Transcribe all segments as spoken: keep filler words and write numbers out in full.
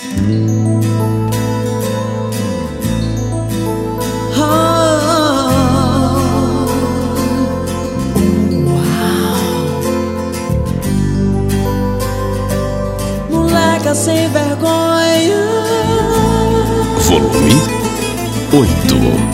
Sem vergonha. Volume oito.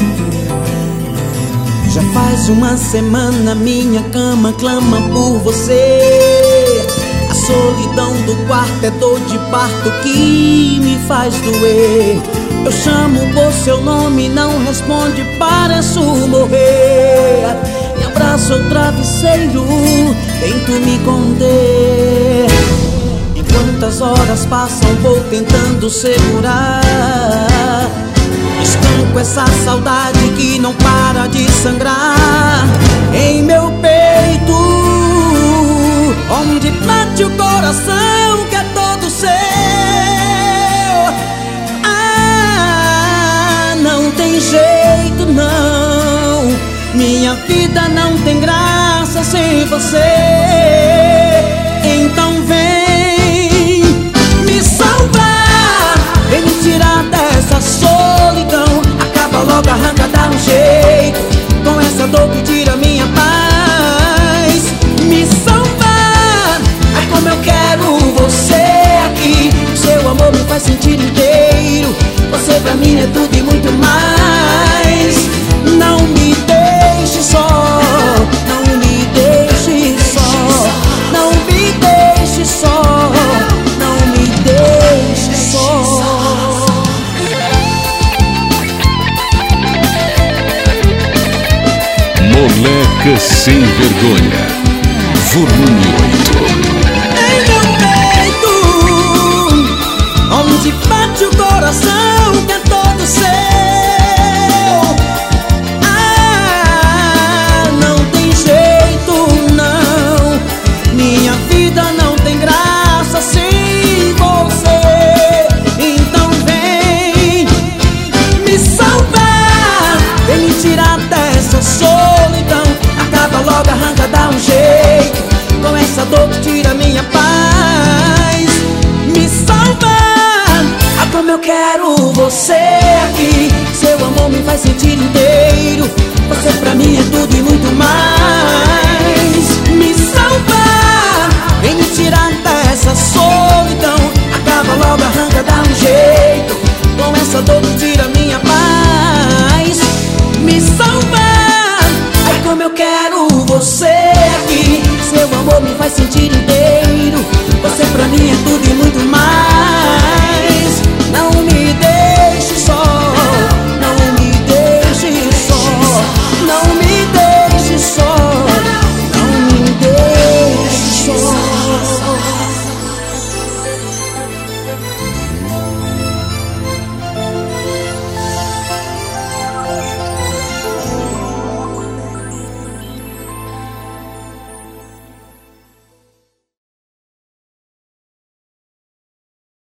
Já faz uma semana minha cama clama por você. A solidão do quarto é dor de parto que me faz doer. Eu chamo por seu nome, não responde, pareço morrer. Me abraço o travesseiro, tento me conter. Quantas horas passam, vou tentando segurar. Estanco essa saudade que não para de sangrar em meu peito, onde bate o coração que é todo seu. Ah, não tem jeito não, minha vida não tem graça sem você. Então vem vem me tirar dessa solidão. Acaba logo, arranca, dá um jeito com essa dor que tira minha paz. Me salvar, ai como eu quero você aqui. O seu amor me faz sentir inteiro. Você pra mim é tudo e muito mais. Não me deixe só, não me deixe só, não me deixe só, não me deixe só. Moleca sem vergonha. Volume oito. Em meu peito, onde bate o coração que é todo seu. Ah, não tem jeito não, minha vida não tem graça sem você. Então vem me salvar, vem me tirar dessa solidão. Acaba logo, arranca, dá um jeito com essa dor que tira minha paz. Me salva, ah como eu quero você aqui. Seu amor me faz sentir